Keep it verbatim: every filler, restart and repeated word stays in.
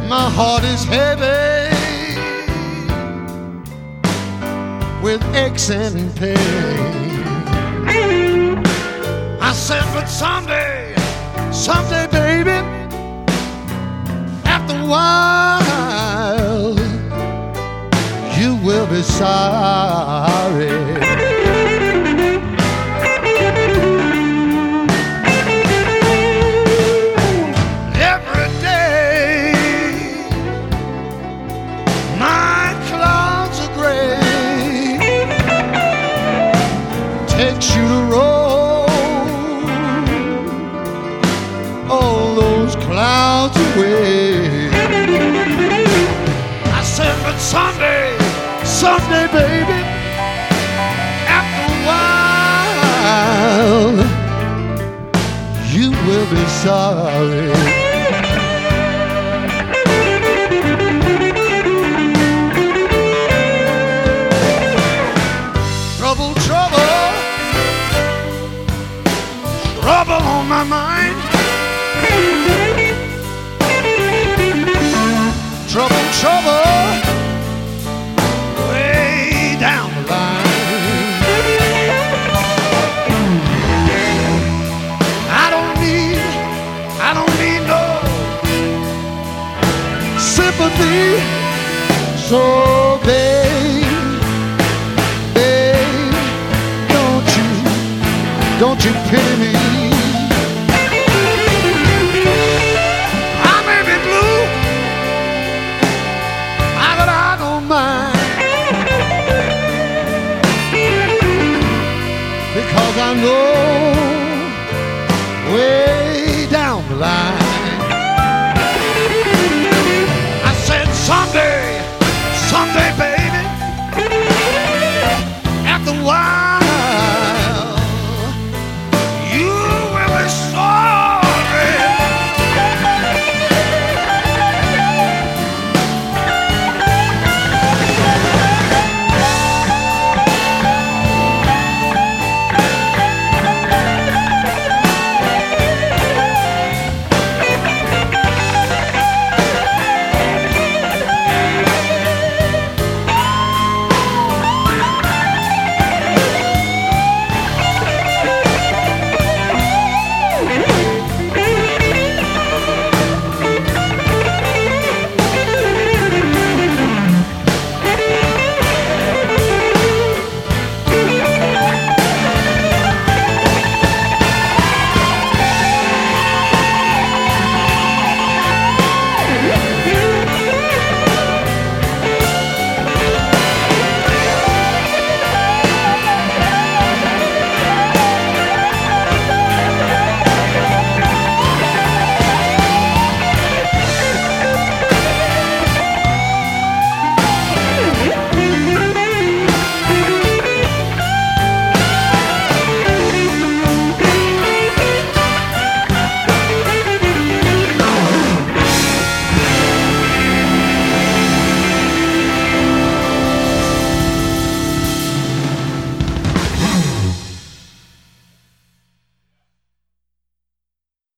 My heart is heavy with aches and pain. I said, but someday, someday, baby, after a while, you will be sorry. Takes you to roll all those clouds away. I said, but someday, someday, baby, after a while, you will be sorry. Trouble, trouble, trouble on my mind. Trouble, trouble, way down the line. I don't need, I don't need no sympathy. So babe, babe, don't you, don't you pity me?